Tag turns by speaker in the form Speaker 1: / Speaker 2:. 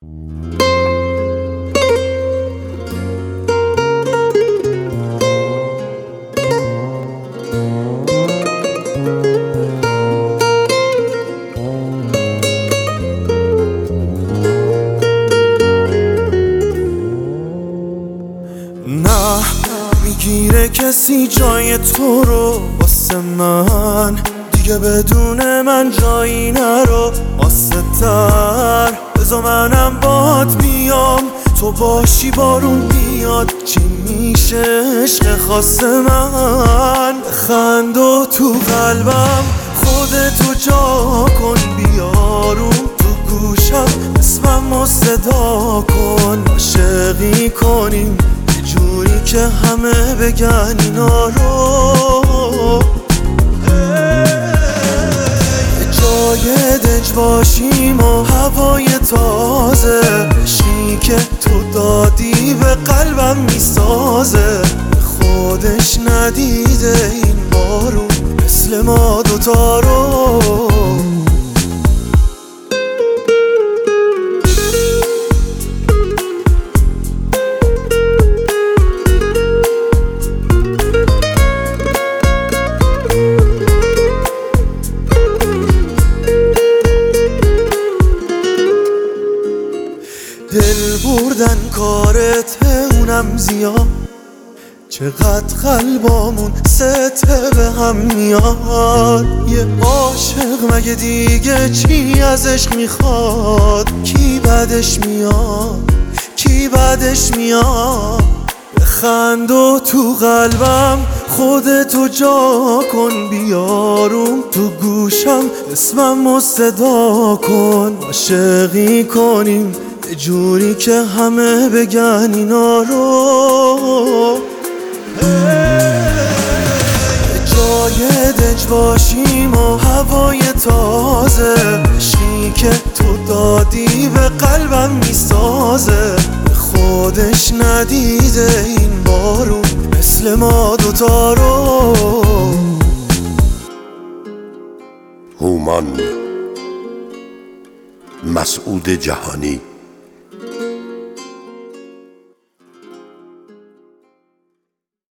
Speaker 1: نه میگیره کسی جای تو رو واسه من، دیگه بدون من جایی نرو واسه تر. بذار منم باد بیام، تو باشی بارون بیاد. چی میشه عشق خاص من؟ خند و تو قلبم خودتو جا کن، بیارون تو گوشم اسممو صدا کن. عاشقی کنیم جوری که همه بگن اینا رو، جای دنج باشیم و هوای تازه. عشقی که تو دادی به قلبم میسازه، خودش ندیده این بارو مثل ما دوتا رو. دل بردن کارت اونم زیاد، چقدر قلبامون سته به هم میاد. یه عاشق مگه دیگه چی از عشق میخواد؟ کی بعدش میاد؟ کی بعدش میاد؟ بخند و تو قلبم خودتو جا کن، بیارون تو گوشم اسممو صدا کن. عاشقی کنیم یه جوری که همه بگن اینا رو، جای دنج باشیم و هوای تازه. عشقی که تو دادی به قلبم میسازه، خودش ندیده این بارو مثل ما دوتا رو.
Speaker 2: هومان مسعود جهانی